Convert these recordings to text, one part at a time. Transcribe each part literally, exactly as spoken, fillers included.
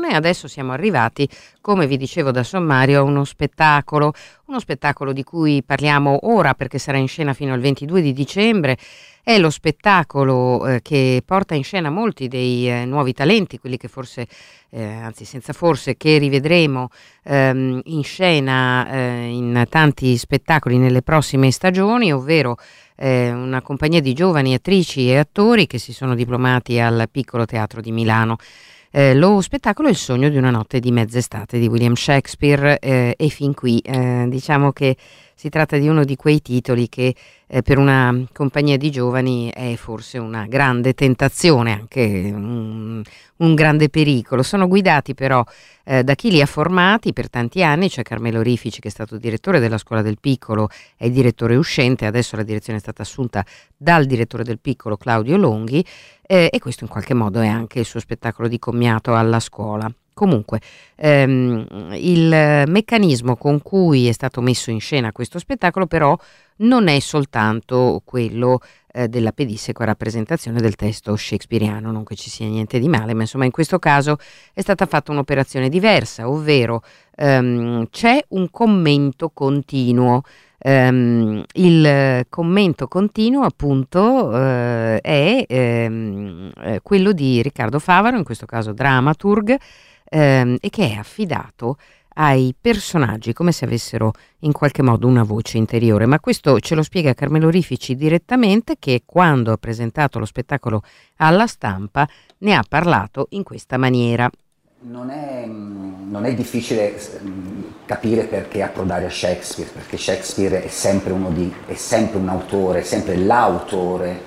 e adesso siamo arrivati, come vi dicevo da sommario, a uno spettacolo, uno spettacolo di cui parliamo ora perché sarà in scena fino al ventidue di dicembre. È lo spettacolo eh, che porta in scena molti dei eh, nuovi talenti, quelli che forse, eh, anzi senza forse, che rivedremo ehm, in scena eh, in tanti spettacoli nelle prossime stagioni, ovvero eh, una compagnia di giovani attrici e attori che si sono diplomati al Piccolo Teatro di Milano. Eh, lo spettacolo è Il sogno di una notte di mezz'estate di William Shakespeare eh, e fin qui eh, diciamo che si tratta di uno di quei titoli che eh, per una compagnia di giovani è forse una grande tentazione, anche un, un grande pericolo. Sono guidati però eh, da chi li ha formati per tanti anni. C'è Carmelo Rifici, che è stato direttore della Scuola del Piccolo, è direttore uscente, adesso la direzione è stata assunta dal direttore del Piccolo Claudio Longhi, eh, e questo in qualche modo è anche il suo spettacolo di commiato alla scuola. Comunque, ehm, il meccanismo con cui è stato messo in scena questo spettacolo però non è soltanto quello eh, della pedissequa rappresentazione del testo shakespeariano, non che ci sia niente di male, ma insomma in questo caso è stata fatta un'operazione diversa, ovvero ehm, c'è un commento continuo. Um, il commento continuo appunto uh, è um, eh, quello di Riccardo Favaro, in questo caso dramaturg, um, e che è affidato ai personaggi come se avessero in qualche modo una voce interiore, ma questo ce lo spiega Carmelo Rifici direttamente, che quando ha presentato lo spettacolo alla stampa ne ha parlato in questa maniera. Non è, non è difficile capire perché approdare a Shakespeare, perché Shakespeare è sempre, uno di, è sempre un autore, è sempre l'autore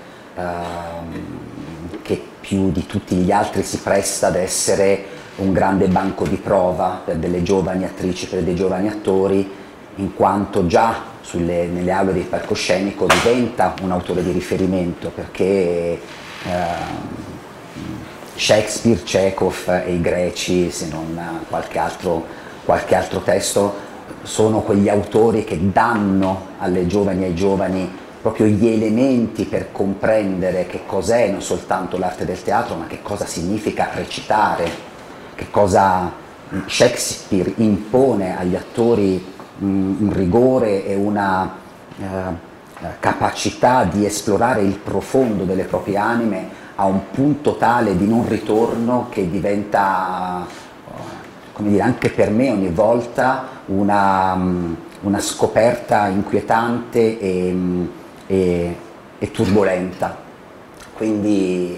ehm, che più di tutti gli altri si presta ad essere un grande banco di prova per delle giovani attrici, per dei giovani attori, in quanto già sulle, nelle aule del palcoscenico diventa un autore di riferimento, perché ehm, Shakespeare, Chekhov e i greci, se non qualche altro, qualche altro testo, sono quegli autori che danno alle giovani e ai giovani proprio gli elementi per comprendere che cos'è non soltanto l'arte del teatro, ma che cosa significa recitare, che cosa Shakespeare impone agli attori un, un rigore e una eh, capacità di esplorare il profondo delle proprie anime a un punto tale di non ritorno che diventa, come dire, anche per me ogni volta una, una scoperta inquietante e, e, e turbolenta. Quindi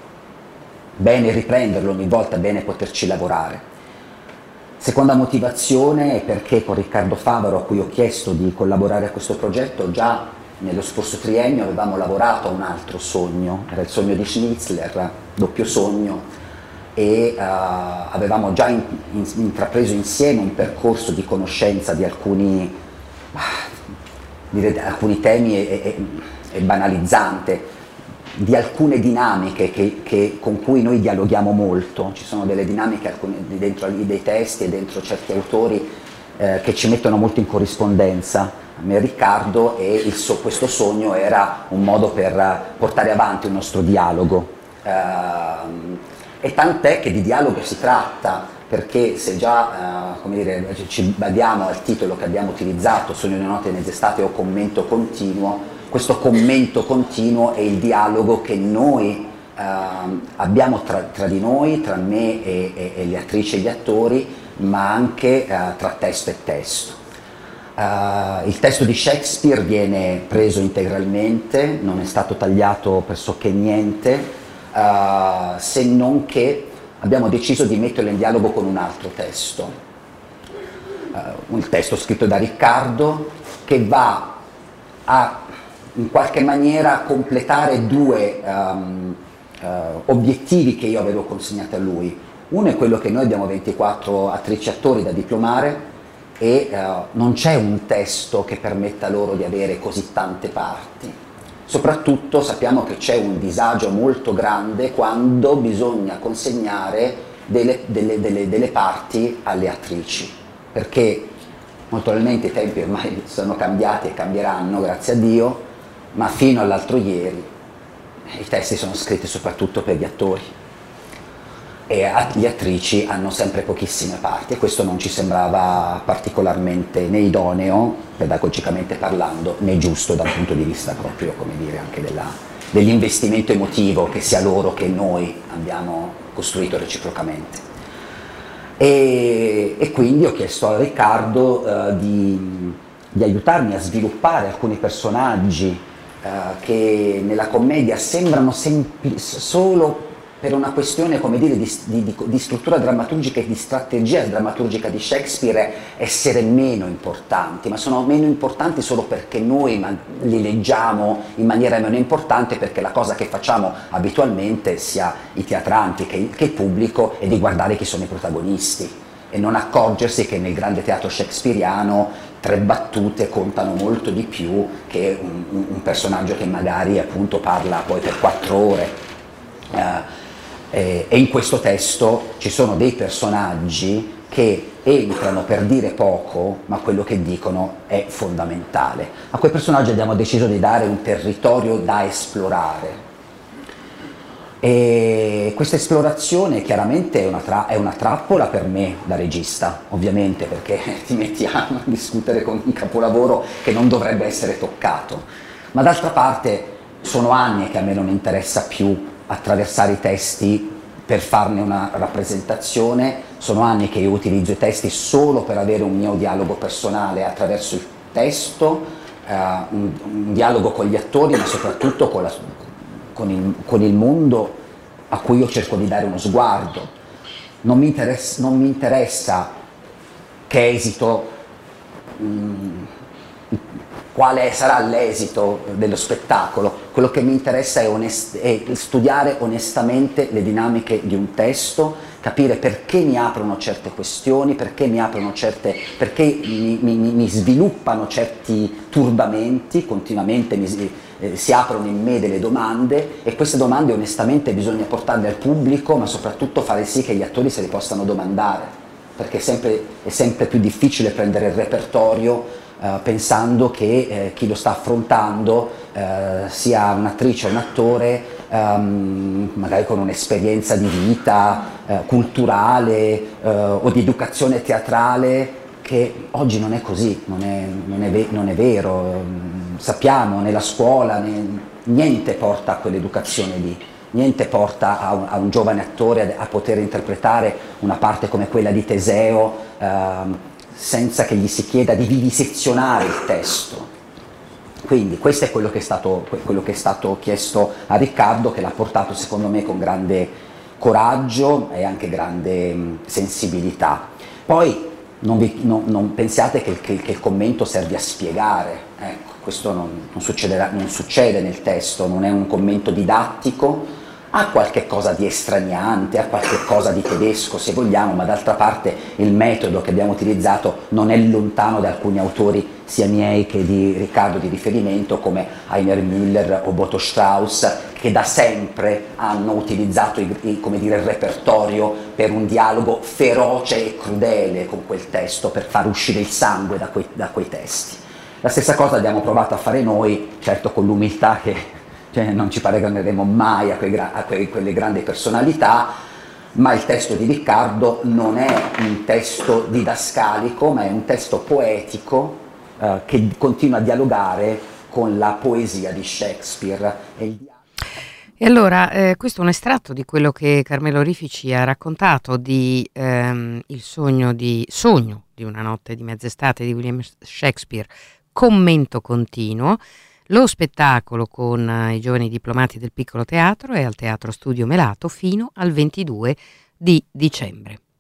bene riprenderlo ogni volta, bene poterci lavorare. Seconda motivazione è perché con Riccardo Favaro, a cui ho chiesto di collaborare a questo progetto, già nello scorso triennio avevamo lavorato a un altro sogno, era il sogno di Schnitzler, doppio sogno, e uh, avevamo già in, in, intrapreso insieme un percorso di conoscenza di alcuni, dire, alcuni temi e, e, e banalizzante, di alcune dinamiche che, che, con cui noi dialoghiamo molto. Ci sono delle dinamiche alcune, dentro dei testi e dentro certi autori eh, che ci mettono molto in corrispondenza. A me Riccardo, e il so, questo sogno era un modo per portare avanti il nostro dialogo. Uh, e tant'è che di dialogo si tratta, perché se già uh, come dire, ci badiamo al titolo che abbiamo utilizzato, Sogno di una notte di mezz'estate o commento continuo, questo commento continuo è il dialogo che noi uh, abbiamo tra, tra di noi, tra me e, e, e le attrici e gli attori, ma anche uh, tra testo e testo. Uh, il testo di Shakespeare viene preso integralmente, non è stato tagliato pressoché niente, uh, se non che abbiamo deciso di metterlo in dialogo con un altro testo, uh, un testo scritto da Riccardo che va a in qualche maniera completare due um, uh, obiettivi che io avevo consegnato a lui. Uno è quello che noi abbiamo ventiquattro attrici e attori da diplomare, e uh, non c'è un testo che permetta loro di avere così tante parti. Soprattutto sappiamo che c'è un disagio molto grande quando bisogna consegnare delle, delle, delle, delle parti alle attrici, perché molto probabilmente i tempi ormai sono cambiati e cambieranno, grazie a Dio, ma fino all'altro ieri i testi sono scritti soprattutto per gli attori. e le attrici hanno sempre pochissime parti, e questo non ci sembrava particolarmente né idoneo, pedagogicamente parlando, né giusto dal punto di vista proprio, come dire, anche della, dell'investimento emotivo che sia loro che noi abbiamo costruito reciprocamente. E, e quindi ho chiesto a Riccardo uh, di, di aiutarmi a sviluppare alcuni personaggi uh, che nella commedia sembrano solo per una questione, come dire, di, di, di struttura drammaturgica e di strategia drammaturgica di Shakespeare, essere meno importanti, ma sono meno importanti solo perché noi li leggiamo in maniera meno importante, perché la cosa che facciamo abitualmente, sia i teatranti che il, che il pubblico, è di guardare chi sono i protagonisti e non accorgersi che nel grande teatro shakespeariano tre battute contano molto di più che un, un, un personaggio che magari appunto parla poi per quattro ore. Uh, Eh, e in questo testo ci sono dei personaggi che entrano per dire poco, ma quello che dicono è fondamentale. A quei personaggi abbiamo deciso di dare un territorio da esplorare. E questa esplorazione chiaramente è una, tra- è una trappola per me da regista, ovviamente, perché ti metti a discutere con un capolavoro che non dovrebbe essere toccato. Ma d'altra parte sono anni che a me non interessa più attraversare i testi per farne una rappresentazione, sono anni che io utilizzo i testi solo per avere un mio dialogo personale attraverso il testo, eh, un, un dialogo con gli attori, ma soprattutto con, la, con, il, con il mondo a cui io cerco di dare uno sguardo. Non mi interessa, non mi interessa che esito, mh, quale sarà l'esito dello spettacolo. Quello che mi interessa è, onest- è studiare onestamente le dinamiche di un testo, capire perché mi aprono certe questioni, perché mi aprono certe, perché mi, mi, mi sviluppano certi turbamenti, continuamente mi, eh, si aprono in me delle domande, e queste domande onestamente bisogna portarle al pubblico, ma soprattutto fare sì che gli attori se le possano domandare, perché è sempre, è sempre più difficile prendere il repertorio Uh, pensando che eh, chi lo sta affrontando uh, sia un'attrice o un attore um, magari con un'esperienza di vita uh, culturale uh, o di educazione teatrale, che oggi non è così, non è, non è, ve- non è vero. Um, sappiamo, nella scuola ne- niente porta a quell'educazione lì, niente porta a un, a un giovane attore a, a poter interpretare una parte come quella di Teseo uh, senza che gli si chieda di vivisezionare il testo. Quindi questo è quello che è stato, quello che è stato chiesto a Riccardo, che l'ha portato secondo me con grande coraggio e anche grande mh, sensibilità. Poi non, vi, no, non pensiate che, che, che il commento serve a spiegare, ecco, questo non, non, non succede nel testo, non è un commento didattico. Ha qualche cosa di estraniante, ha qualche cosa di tedesco se vogliamo, ma d'altra parte il metodo che abbiamo utilizzato non è lontano da alcuni autori sia miei che di Riccardo di riferimento, come Heiner Müller o Boto Strauss, che da sempre hanno utilizzato il, come dire, il repertorio per un dialogo feroce e crudele con quel testo, per far uscire il sangue da quei, da quei testi. La stessa cosa abbiamo provato a fare noi, certo con l'umiltà che cioè non ci paragoneremo mai a, quei, a quei, quelle grandi personalità, ma il testo di Riccardo non è un testo didascalico, ma è un testo poetico eh, che continua a dialogare con la poesia di Shakespeare. E, il... e allora, eh, questo è un estratto di quello che Carmelo Rifici ha raccontato di ehm, il sogno di, sogno di una notte di mezz'estate di William Shakespeare, commento continuo. Lo spettacolo con i giovani diplomati del Piccolo Teatro è al Teatro Studio Melato fino al ventidue di dicembre.